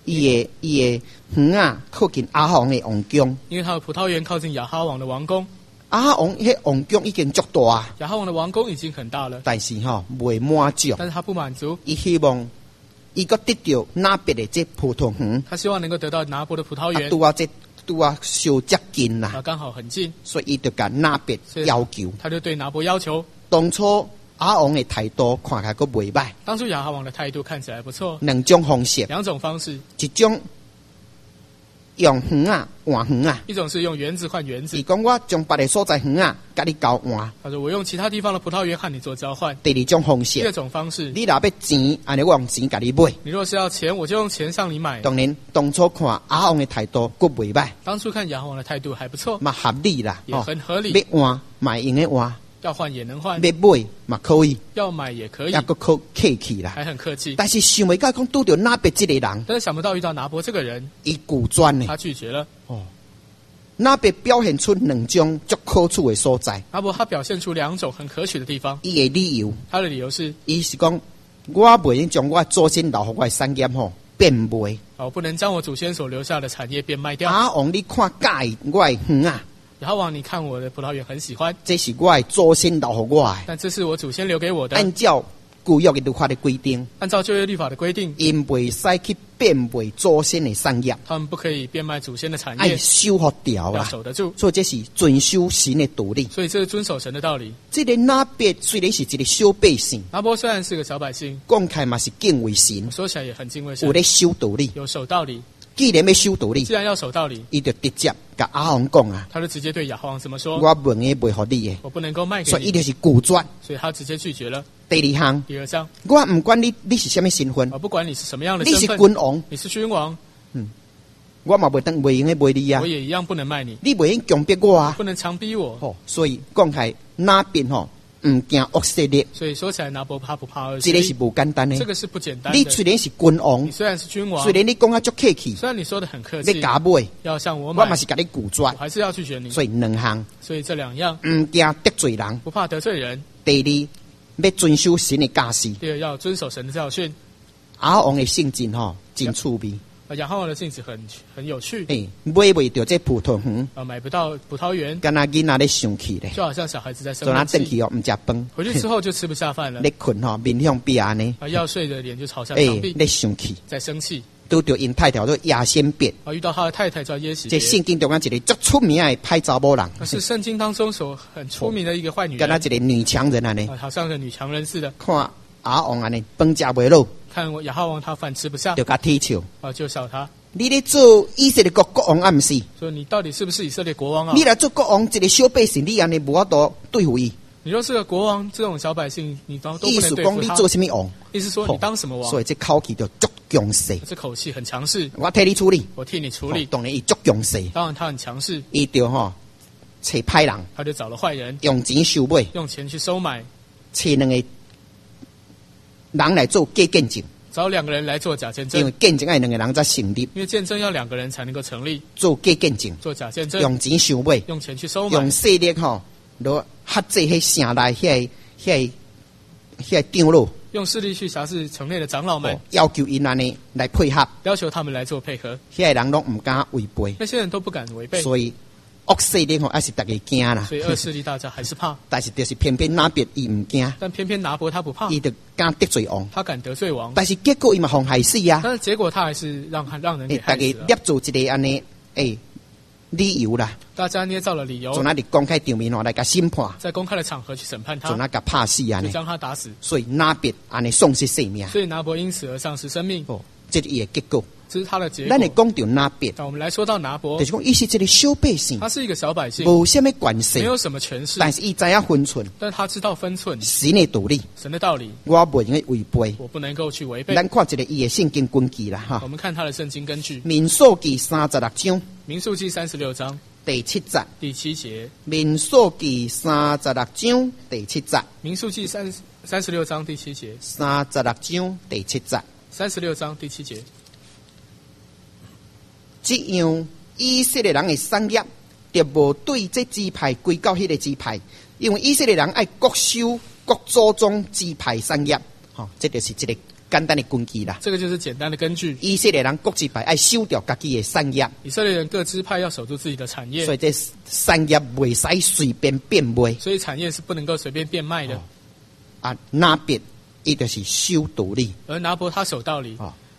伊的园啊靠近亚哈王的王宫， 因为他的葡萄园靠近亚哈王的王宫， 亚哈王迄王宫已经足大啊， 亚哈王的王宫已经很大了， 但是未满足， 但是他不满足， 伊希望伊个得到那边的这葡萄园， 他希望能够得到拿伯的葡萄园， 拄啊小接近啦， 刚好很近， 所以伊就甲那边要求， 他就对拿伯要求。 当初亚哈王的态度看起来佫袂歹， 当初亚哈王的态度看起来不错， 两种方式， 两种方式， 一种用园啊换园啊， 一种是用园子换园子伊，讲我将别的所在园啊甲你交换， 他说我用其他地方的葡萄园和你做交换。 第二种方第二式， 种方式， 你若要钱，安尼我用钱甲你买。 你若是要钱，我就用钱向你买。 当然，当初看亚哈王的态度佫袂歹， 当初看亚哈王的态度还不错， 嘛合理啦， 也很合理， 要换嘛会用的换， 要换也能换， 要买嘛可以， 要买也可以也，佫可客气啦。 还很客气。 但是想袂到讲拄着那边这个人， 但是想不到遇到拿伯这个人， 伊拒绝呢。 他拒绝了。 那边表现出两种足可取的所在。 拿伯他表现出两种很可取的地方。 伊的理由， 他的理由是， 伊是讲我袂用将我祖先留互我的产业变卖。 我不能将我祖先所留下的产业变卖掉。 亚哈王，你看介意我的园啊？ 亚哈王，你看我的葡萄园很喜欢， 这是我的祖先留互我的， 但这是我祖先留给我的。 按照旧约的律法的规定， 按照旧约律法的规定， 因袂使去变卖祖先的产业， 他们不可以变卖祖先的产爱业， 守护掉要啦。 守得住。 所以这是遵守神的道理。 所以这是遵守神的道理。 这个那边虽然是一个小百姓， 拿伯虽然是个小百姓， 讲起来嘛是敬畏神， 说起来也很敬畏神有，咧守道理。 有守道理。 既然要守道理既，然要守道理， 伊就直接甲亚哈王讲啊， 他就直接对亚哈王这么说： 我问的袂互你的， 我不能够卖给你。 所以伊就是拒绝。 所以他直接拒绝了。 第二项， 第二项， 我唔管你是什么身份， 不管你是什么样的你是身份， 君王， 你是君王， 我嘛袂用的卖你啊我，也一样不能卖你， 你袂用强迫我啊。 不能强逼我。 所以讲起来那边唔惊恶势力， 所以说起来，拿伯他不怕恶势这个是力， 无简单的这。个是不简单的。 你虽然是君王你，虽然是君王， 虽然你讲啊足客气， 虽然你说的很客你气， 假买， 要向我买， 我嘛是甲你拒绝我。还是要拒绝你。 所以两项所以这两样， 唔惊得罪人。 不怕得罪人。 第二，要遵守神的教示。 第二，要遵守神的教训。 亚哈王的性情真趣味， 亚哈王的性子很有趣， 买袂着这葡萄园， 买不到葡萄园， 敢若囡仔咧生气咧， 就好像小孩子在生做哪闷气， 转去唔食饭， 回去之后就吃不下饭了， 咧困面向壁呢， 要睡的脸就朝向墙壁， 咧生气， 在生气。 拄着因太太做亚仙别， 遇到他的太太叫耶洗别， 这圣经中间一个足出名的歹查某人， 是圣经当中所很出名的一个坏女人， 敢若一个女强人安尼， 好像个女强人似的。 看亚哈王安尼饭食袂落， 看我亚哈王他饭吃不下， 就甲踢笑。 就笑他， 你咧做以色列国国王啊，毋是？ 说你到底是不是以色列国王啊？ 你来做国王，一个小百姓，你安尼无法度对付伊。 你若是个国王，这种小百姓你都不意思能对付他。 讲你做什么王？ 意思说你当什么王？ 所以这口气就足强势。 这口气很强势， 我替你处理， 我替你处理。 当然伊足强势， 当然他很强势， 伊就找歹人， 他就找了坏人， 用钱收买， 用钱去收买， 找两个人来做假见证， 找两个人来做假见证， 因为见证爱两个人才成立， 因为见证要两个人才能够成立， 做假见证， 做假见证， 用钱收买， 用钱去收买， 用势力落吓制迄城内遐长老， 用势力去辖制城内的长老们， 要求因安尼来配合， 要求他们来做配合， 遐人拢唔敢违背， 那些人都不敢违背， 所以恶势力还是大家惊啦。 所以恶势力大家还是怕， 但是就是偏偏那边伊唔惊， 但偏偏拿伯他不怕， 伊就敢得罪王， 他敢得罪王， 但是结果伊嘛互害死啊！ 但是结果他还是让人给大家害死了。 捏做一个安尼理由啦， 大家捏造了理由从，那里公开场面来甲审判， 在公开的场合去审判他从，那甲拍死安就尼， 将他打死。 所以那边安尼丧失性命， 所以拿伯因此而丧失生命， 这是伊的结果。 这是他的结咱会果。 讲到那边， 那我们来说到拿伯就，是讲伊是一个小百姓， 他是一个小百姓， 无什么关系没，有什么权势， 但是伊知影分寸， 但他知道分寸， 神的道理， 神的道理， 我袂用去违背。 我不能够去违背。 咱看一个伊的圣经根据啦我们看他的圣经根据， 民数记36章民数记36章第7节。 第7节， 民数记36章第7节民数记36章第7节 ，36章第7节。 ，36章第7节， 这样以色列人的产业，就无对这支派归到迄个支派，因为以色列人爱各收各祖宗支派产业，这就是一个简单的根基啦。 这个就是简单的根据。 以色列人各支派爱守掉家己的产业， 以色列人各支派要守住自己的产业， 所以这产业袂使随便变卖。 所以产业是不能够随便变卖的。 啊，拿别伊就是守道理， 而拿伯他守道理。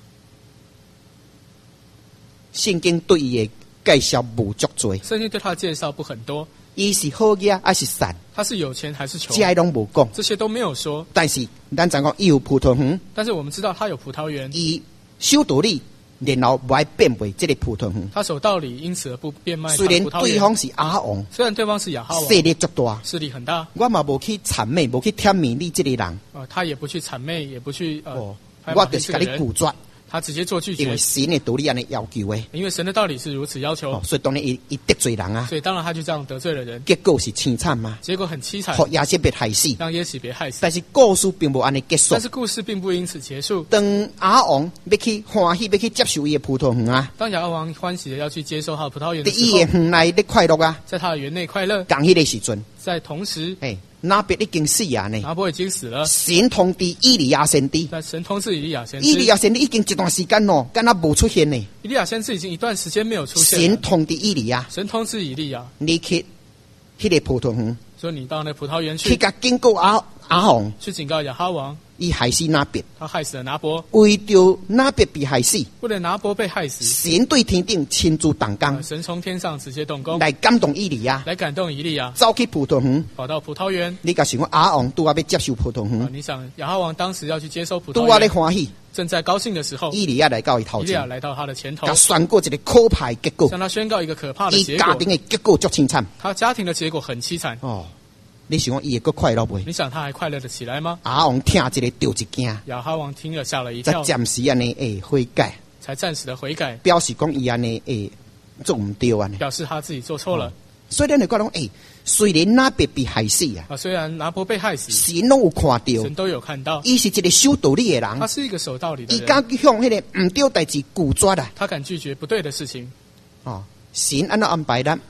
圣经对伊的介绍无足多， 圣经对他的介绍不很多。 伊是好嘢还是善， 他是有钱还是穷， 这拢无讲， 这些都没有说。 但是咱讲伊有葡萄园， 但是我们知道他有葡萄园， 伊守道理，然后不爱变卖这个葡萄园。 他守道理，因此而不变卖他虽然的葡萄园。 对方是亚王， 虽然对方是亚哈王， 势力足大， 势力很大， 我嘛无去谄媚，无去舔面你这个人， 他也不去谄媚，也不去拍马屁我就是甲这个人， 你拒绝， 他直接做拒绝因为，神的道理安尼要求的， 因为神的道理是如此要求， 所以当然伊得罪人啊， 所以当然他就这样得罪了人， 结果是凄惨嘛， 结果很凄惨， 互亚瑟被害死。 让耶洗别害死。 但是故事并无安尼结束但。是故事并不因此结束。 当亚王要去欢喜，要去接受伊的葡萄园啊， 当亚哈王欢喜的要去接受他的葡萄园的伫时候， 伊的园内咧快乐啊， 在他的园内快乐， 讲迄个时阵， 在同时， 拿别已经死啊呢。 拿伯已经死了， 神通知以利亚先知， 但神通知以利亚先知， 以利亚先知已经一段时间咯，敢若无出现呢。 以利亚先知已经一段时间没有出现了。 神通知以利亚， 神通知以利亚， 你去迄个葡萄园， 说你到那葡萄园去去， 甲警告亚王， 去警告亚哈王， 伊害死拿别， 他害死了拿伯， 为着拿别被害死， 为了拿伯被害死， 神对天顶亲自动工， 神从天上直接动工， 来感动以利亚， 来感动以利亚， 走去葡萄园。 跑到葡萄园。 你甲想讲亚王拄啊要接受葡萄园， 你想亚哈王当时要去接收葡拄啊咧萄园， 欢喜， 正在高兴的时候， 以利亚来到伊头前， 以利亚来到他的前头甲，宣告一个可怕的结果， 向他宣告一个可怕的伊结果家庭。的结果足凄惨。 他家庭的结果很凄惨。 你想讲伊会阁快乐袂？ 你想他还快乐得起来吗？ 亚王听一个丢一惊， 亚哈王听了吓了一才跳， 暂时安尼会悔改， 才暂时的悔改， 表示讲伊安尼会做毋对安尼。 表示他自己做错了。 所以咱就讲虽然拿别被害死啊， 虽然拿伯被害死， 神拢有看到， 神都有看到， 伊是一个守道理的人他，是一个守道理的伊人， 敢向迄个毋对代志拒绝啊。 他敢拒绝不对的事情。 神安怎安排咱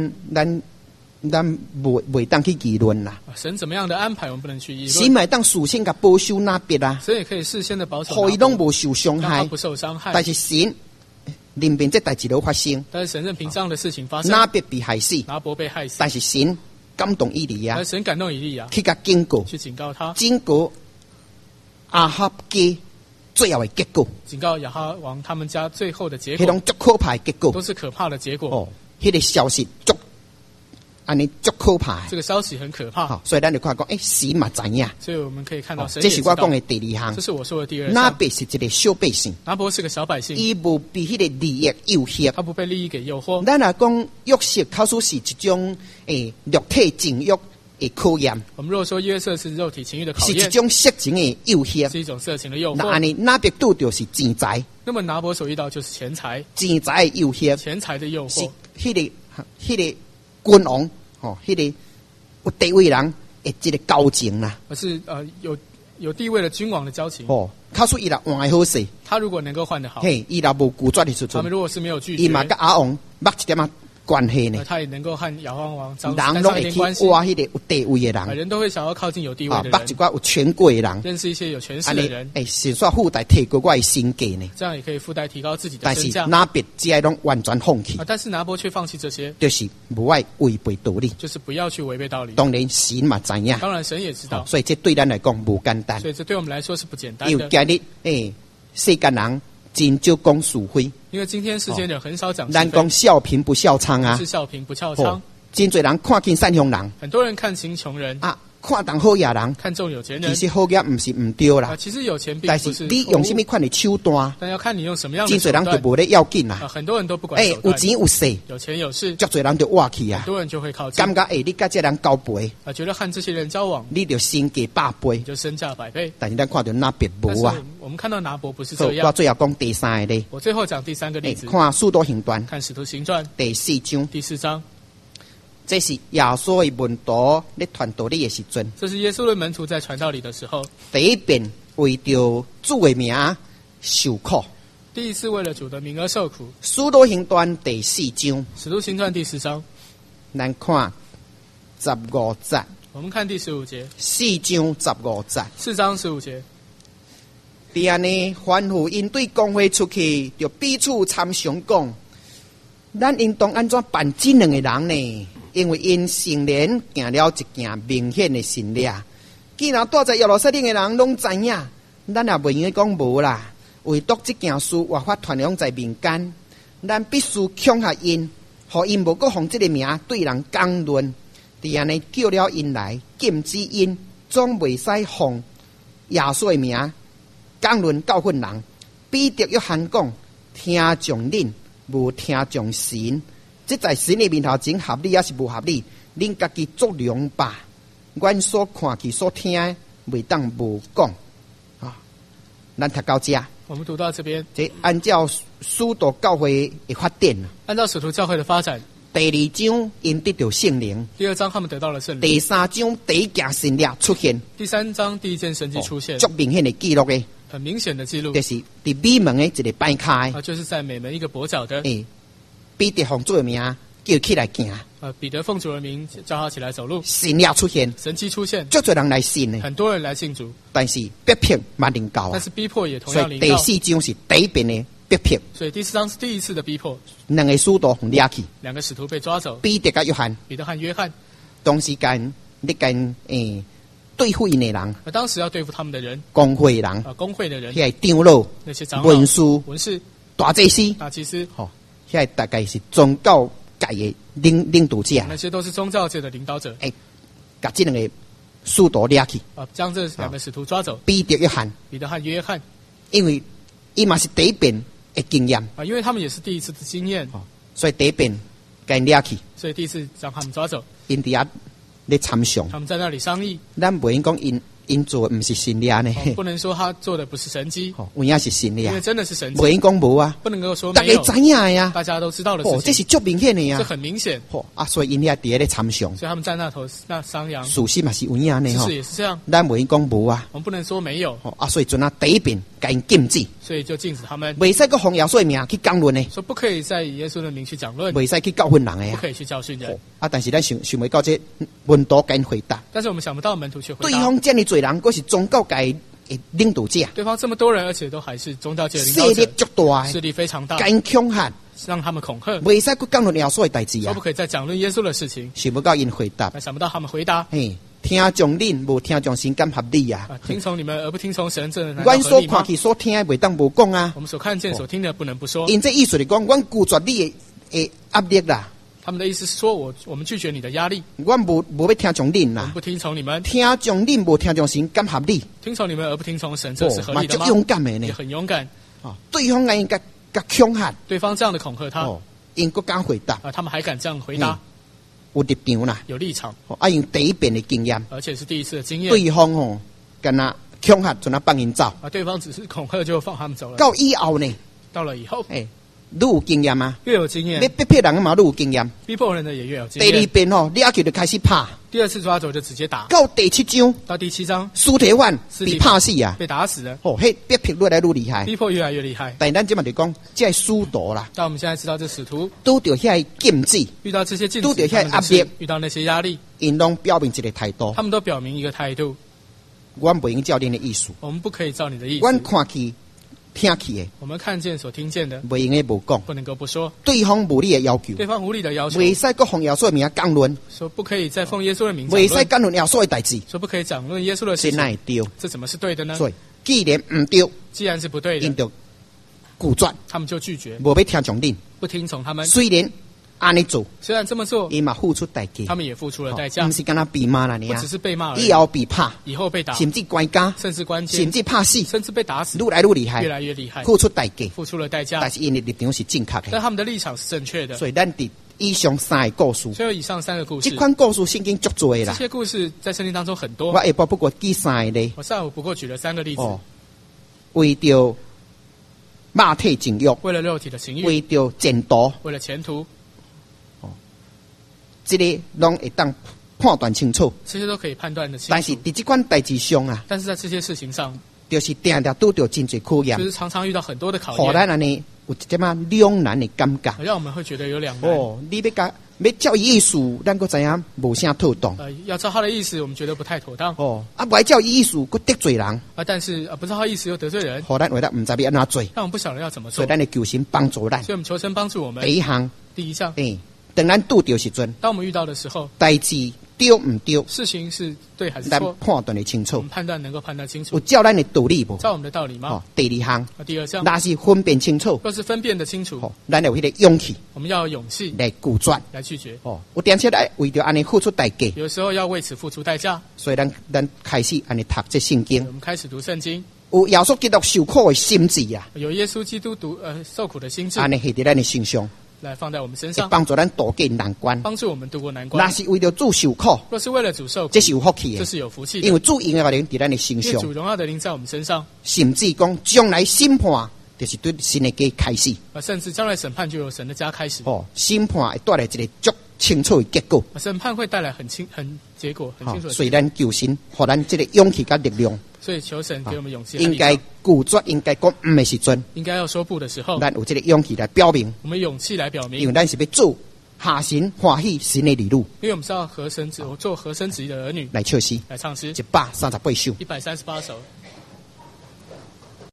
袂当去议论啦。 神怎么样的安排，我们不能去议神论。 咪当事先甲保守拿别啊， 神也可以事先的保守互伊拢无受伤害。 让他不受伤害。 但是神临边这代志都发生， 但是神任凭这样的事情发生， 拿别被害死， 拿伯被害死， 但是神感动以利亚而，神感动以利亚， 去甲警告， 去警告他， 警告亚哈家最后的结果， 警告亚哈王他们家最后的结迄果种足可怕的结果都。是可怕的结果。 迄个消息足安尼足可怕的。 这个消息很可怕， 所以咱就看讲，神嘛知影， 所以我们可以看到神这也知道是我讲的第二项。 这是我说的第二项。 拿别是一个小百姓， 拿伯是个小百姓， 伊无被迄个利益诱惑。 他不被利益给诱惑。 咱若讲约瑟，考试是一种肉体情欲的考验， 我们如果说约瑟是肉体情欲的考是一验， 种色情的诱惑。 是一种色情的诱惑， 那安尼拿别拄着是钱财， 那么拿伯所遇到就是钱财， 钱财的诱惑钱财的诱是惑， 迄个君王迄个有地位人的一个交情啦。 而是有地位的君王的交情。 考试伊若换的好势， 他如果能够换得好， 伊若无拒绝的时阵， 他们如果是没有拒伊嘛绝， 甲亚王捌一点关系呢。 他也能够和亚哈王沾人拢会去上一点关系。 挖迄个有地位的人， 人都会想要靠近有地位的人， 捌一寡有权贵的人， 认识一些有权势安尼的人， 先煞附带提高我的身价呢。 这样也可以附带提高自己的但是身价。 拿别只爱拢完全放弃， 但是拿伯却放弃这些， 就是无爱违背道理。 就是不要去违背道理。 当然神嘛知影， 当然神也知道， 所以这对咱来讲无简单。 所以这对我们来说是不简单因为的。 今日世间人真少讲是非， 因为今天世间人很少讲是非， 咱讲笑贫不笑娼啊是，笑贫不笑娼。 真侪人看轻善良人很多人看轻穷人， 看重好野人， 看重有钱人。 其实好嘢唔是唔对啦， 其实有钱并但是不是你用什么款的手段， 但要看你用什么样的真侪手段。 人就无咧要紧啦。 很多人都不管手有段， 钱有势， 有钱有势， 足侪人就挖去啊很。多人就会靠近， 感觉你甲这人交陪， 觉得和这些人交往， 你就身价百倍你。就身价100倍。 但是咱看到那别但是无啊。 我们看到拿伯不是好， 这样。 我最后讲第三个咧， 我最后讲第三个例子， 看《使徒行传》 看使徒行传第4章， 第4章， 这是耶稣的门徒咧传道理的时阵， 这是耶稣的门徒在传道理的时候， 第一遍为着主的名受苦。 第一次为了主的名而受苦。 《使徒行传》第4章， 使徒行传第4章， 咱看15节， 我们看第15节， 4章15节。 4章15节， 伫安尼，凡夫因对公会出去，就彼此参详讲，咱应当安怎办这两个人呢？因为因诚然行了一件明显的神迹。既然住在耶路撒冷的人拢知影，咱也袂用讲无啦。唯独这件事越发传扬在民间，咱必须恐吓因，互因无搁奉这个名对人讲论。伫安尼叫了因来，禁止因，总袂使奉耶稣的名讲论教训人。彼得约翰讲：听从恁，无听从神。这在神的面头前合理也是无合理？恁家己作量吧。阮所看去所听的，袂当无讲。啊，咱读到这。 我们读到这边， 这按照使徒教会的发展， 按照使徒教会的发展， 第二章因得到圣灵， 第2章他们得到了圣灵， 第3章第一件神迹出现， 第3章第一件神迹出现， 足明显的记录的， 很明显的记录， 就是伫美门的一个摆开， 就是在美门一个跛脚的， 彼得奉主的名叫起来行， 彼得奉主的名叫他起来走路， 神迹出现， 神迹出现， 足多人来信的， 很多人来信主， 但是逼迫嘛临到啊， 但是逼迫也同样临到， 所以第4章是第一遍的逼迫， 所以第4章是第一次的逼迫， 两个使徒互抓去 ，2个使徒被抓走， 彼得甲约翰， 彼得和约翰， 同时间你跟对付因的人， 当时要对付他们的人， 公会人， 公会的人， 迄个长老， 那些长老、 文士、大祭司， 大祭司， 迄个大概是宗教界的领导者， 那些都是宗教界的领导者。 把这两个使徒抓去， 将这2个使徒抓走。 彼得、约翰， 彼得和约翰， 因为伊嘛是第一遍的经验因为他们也是第一次的经验， 所以第一遍给抓去， 所以第一次将他们抓走。 因伫遐咧参详， 他们在那里商议。 咱袂用讲因做的不是神迹呢， 不能说他做的不是神迹， 有影是神迹， 因为真的是神迹。 袂用讲无啊， 不能够说大没有， 家知影的呀， 大家都知道的事情， 这是足明显的呀， 这很明显。 所以因遐伫咧参详， 所以他们在那头那商量， 事实嘛是有影的事实也是这样。 咱袂用讲无啊， 我们不能说没有所以阵第一遍给因禁止， 所以就禁止他们， 袂使个奉耶稣的名去讲论的， 说不可以在以耶稣的名去讲论， 袂使去教训人的不可以去教训人。 但是咱想袂到这门徒给因回答， 但是我们想不到门徒却回答， 对方这么多人，佫是宗教界的领导者， 对方这么多人，而且都还是宗教界的领导者， 势力足大， 势力非常大， 给因恐吓， 让他们恐吓， 袂使去讲论耶稣的代志说不可以再讲论耶稣的事情。 想不到因回答， 想不到他们回答， 听从恁，无听从神，敢合理啊？ 听从你们而不听从神，这阮所看去所听的，袂当无讲啊。 我们所看见、所听的，不能不说。 因这意思是讲，阮拒绝你的压力啦。 他们的意思是说我们拒绝你的压力， 阮无要听从恁啦， 不听从你们， 听从恁无听从神，敢合理？ 听从你们而不听从神，这是合理的吗？ 勇敢的呢， 也很勇敢。 对方爱甲恐吓， 对方这样的恐吓他， 因佫敢回答他们还敢这样回答， 有立场啦， 有立场。 因第一遍的经验， 而且是第一次的经验。 对方跟他恐吓，就那放因走。 对方只是恐吓就放他们走了。 到以后呢？ 到了以后， 愈有经验啊， 越有经验。 你逼迫人嘛，愈有经验。 逼迫人的也越有经验。 第二遍抓去就开始拍。 第2次抓走就直接打。 到第7章， 到第7章， 尸体犯被拍死啊， 被打死了。 迄逼迫越来越厉害， 逼迫越来越厉害。 但咱今嘛就讲，这使徒啦。 但我们现在知道，这使徒拄到遐禁止， 遇到这些禁止， 拄到遐压力， 遇到那些压力， 因拢表明一个态度。 他们都表明一个态度。 阮不用照恁的意思， 我们不可以照你的意思。 阮看去。听去的， 我们看见所听见的， 不用的无讲， 不能够不说。 对方无你的要求， 对方无理的要求， 袂使个奉耶稣的名讲论， 说不可以再奉耶稣的名， 袂使讲论耶稣的代志， 说不可以讲论耶稣的事情， 哪对？ 这怎么是对的呢？ 所以既然唔对， 既然是不对的， 因就拒绝， 他们就拒绝， 无要听从恁， 不听从他们。 虽然安尼做， 虽然这么做， 伊嘛付出代价， 他们也付出了代价， 不是跟他被骂了， 不只是被骂而已， 以后被拍， 以后被打， 甚至关家， 甚至关监， 甚至拍死， 甚至被打死， 愈来愈厉害， 越来越厉害， 付出代价， 付出了代价。 但是因的立场是正确的， 但他们的立场是正确的。 所以咱伫以上3个故事， 所以以上3个故事， 这款故事圣经足多啦。 这些故事在圣经当中很多。 我下晡不过举3个咧。 我上午不过举了3个例子。 为着肉体情欲， 为了肉体的情欲， 为着前途， 为了前途。 这个拢会当判断清楚， 这些都可以判断的清楚。 但是在这款代志上啊， 但是在这些事情上， 就是定定拄着真侪考验， 就是常常遇到很多的考验。 互咱安尼有一点仔两难的感觉， 让我们会觉得有两难。 你要甲要照伊意思，咱个知影无啥妥当。 要照他的意思，我们觉得不太妥当。 不爱照伊意思，佫得罪人。 但是不照他意思又得罪人， 互咱为咱唔知要安怎做。 但我们不晓得要怎么做。 所以咱的求神帮助咱。 所以我们求神帮助我们。第一项， 当咱拄着时阵， 当我们遇到的时候， 代志对唔对？ 事情是对还是咱错？ 判断的清楚。 我们判断能够判断清楚。 有照咱的道理无？ 照我们的道理吗？ 第二项， 第二项， 那是分辨清楚。 若是分辨得清楚， 咱有迄个勇气。 我们要有勇气来拒绝， 来拒绝。 有点切来为着安尼付出代价。 有时候要为此付出代价。 所以咱开始安尼读这圣经。 我们开始读圣经。 有耶稣基督受苦的心志啊！ 有耶稣基督受苦的心志。 安尼系在咱的身上。 来放在我们身上， 帮助咱渡过难关， 帮助我们度过难关。 那是为了主受苦， 若是为了主受苦， 这是有福气的， 这是有福气的。 因为主荣耀的灵在咱的身上， 因为主荣耀的灵在我们身上， 甚至讲将来审判，就是对新的家开始。 甚至将来审判就由神的家开始。 审判会带来一个足清楚的结果。 审判会带来很结果很清楚的。 所以咱求神，给咱这个勇气跟力量。 所以求神给我们勇气。 应该拒绝，应该讲唔的时阵， 应该要说不的时候， 咱有这个勇气来表明。 我们勇气来表明， 因为咱是要做下神欢喜神的儿女。 因为我们是要做合神旨意的儿女。 来唱诗， 来唱诗 138首 ，138首。